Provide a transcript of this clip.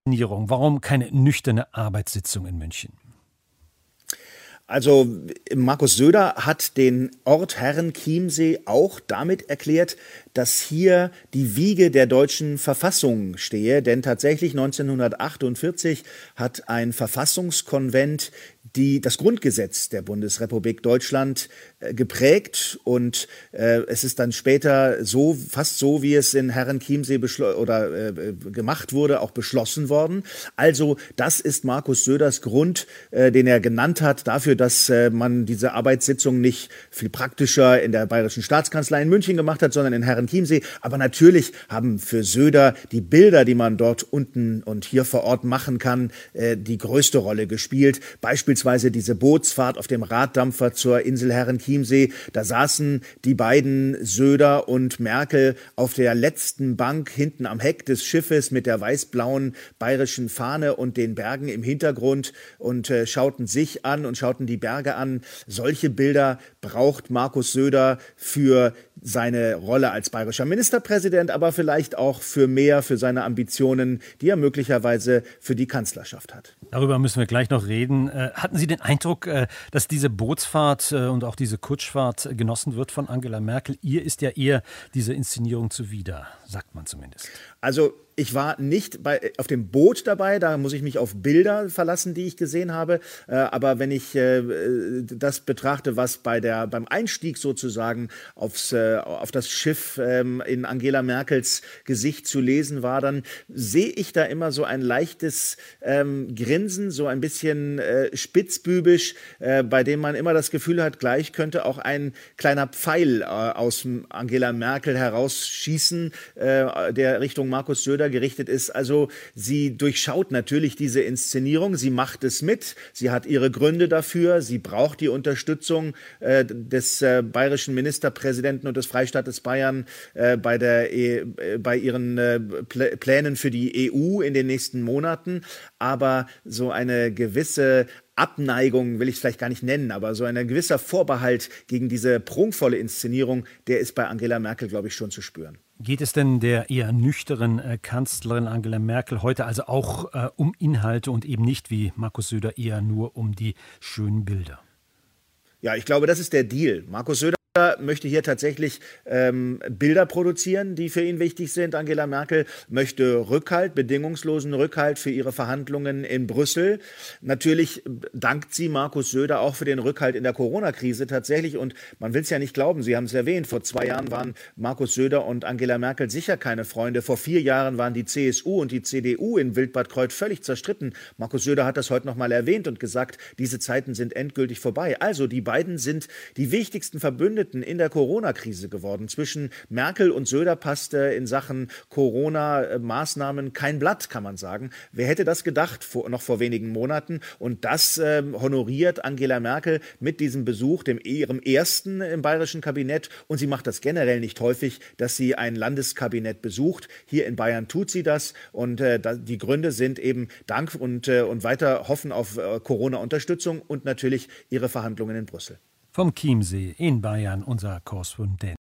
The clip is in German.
Warum keine nüchterne Arbeitssitzung in München? Also Markus Söder hat den Ort Herrenchiemsee auch damit erklärt, dass hier die Wiege der deutschen Verfassung stehe. Denn tatsächlich 1948 hat ein Verfassungskonvent das Grundgesetz der Bundesrepublik Deutschland geprägt, und es ist dann später fast so, wie es in Herrenchiemsee gemacht wurde, auch beschlossen worden. Also das ist Markus Söders Grund, den er genannt hat dafür, dass man diese Arbeitssitzung nicht viel praktischer in der Bayerischen Staatskanzlei in München gemacht hat, sondern in Herrenchiemsee. Aber natürlich haben für Söder die Bilder, die man dort unten und hier vor Ort machen kann, die größte Rolle gespielt. Beispielsweise diese Bootsfahrt auf dem Raddampfer zur Insel Herrenchiemsee. Da saßen die beiden, Söder und Merkel, auf der letzten Bank hinten am Heck des Schiffes mit der weiß-blauen bayerischen Fahne und den Bergen im Hintergrund und schauten sich an und schauten die Berge an. Solche Bilder braucht Markus Söder für seine Rolle als bayerischer Ministerpräsident, aber vielleicht auch für seine Ambitionen, die er möglicherweise für die Kanzlerschaft hat. Darüber müssen wir gleich noch reden. Hatten Sie den Eindruck, dass diese Bootsfahrt und auch diese Kutschfahrt genossen wird von Angela Merkel? Ihr ist ja eher diese Inszenierung zuwider, sagt man zumindest. Also ich war nicht auf dem Boot dabei, da muss ich mich auf Bilder verlassen, die ich gesehen habe. Aber wenn ich das betrachte, was beim Einstieg sozusagen auf das Schiff in Angela Merkels Gesicht zu lesen war, dann sehe ich da immer so ein leichtes Grinsen, so ein bisschen spitzbübisch, bei dem man immer das Gefühl hat, gleich könnte auch ein kleiner Pfeil aus Angela Merkel herausschießen, der Richtung Markus Söder gerichtet ist. Also sie durchschaut natürlich diese Inszenierung, sie macht es mit, sie hat ihre Gründe dafür, sie braucht die Unterstützung des bayerischen Ministerpräsidenten und des Freistaates Bayern bei ihren Plänen für die EU in den nächsten Monaten. Aber so eine gewisse Abneigung will ich es vielleicht gar nicht nennen, aber so ein gewisser Vorbehalt gegen diese prunkvolle Inszenierung, der ist bei Angela Merkel, glaube ich, schon zu spüren. Geht es denn der eher nüchternen Kanzlerin Angela Merkel heute also auch um Inhalte und eben nicht wie Markus Söder eher nur um die schönen Bilder? Ja, ich glaube, das ist der Deal. Markus Söder möchte hier tatsächlich Bilder produzieren, die für ihn wichtig sind. Angela Merkel möchte bedingungslosen Rückhalt für ihre Verhandlungen in Brüssel. Natürlich dankt sie Markus Söder auch für den Rückhalt in der Corona-Krise tatsächlich. Und man will es ja nicht glauben, Sie haben es erwähnt, vor 2 Jahren waren Markus Söder und Angela Merkel sicher keine Freunde. Vor 4 Jahren waren die CSU und die CDU in Wildbad Kreuth völlig zerstritten. Markus Söder hat das heute nochmal erwähnt und gesagt, diese Zeiten sind endgültig vorbei. Also die beiden sind die wichtigsten Verbündeten in der Corona-Krise geworden. Zwischen Merkel und Söder passte in Sachen Corona-Maßnahmen kein Blatt, kann man sagen. Wer hätte das gedacht, noch vor wenigen Monaten? Und das honoriert Angela Merkel mit diesem Besuch, ihrem ersten im bayerischen Kabinett. Und sie macht das generell nicht häufig, dass sie ein Landeskabinett besucht. Hier in Bayern tut sie das. Und die Gründe sind eben Dank und weiter Hoffen auf Corona-Unterstützung und natürlich ihre Verhandlungen in Brüssel. Vom Chiemsee in Bayern, unser Korrespondent.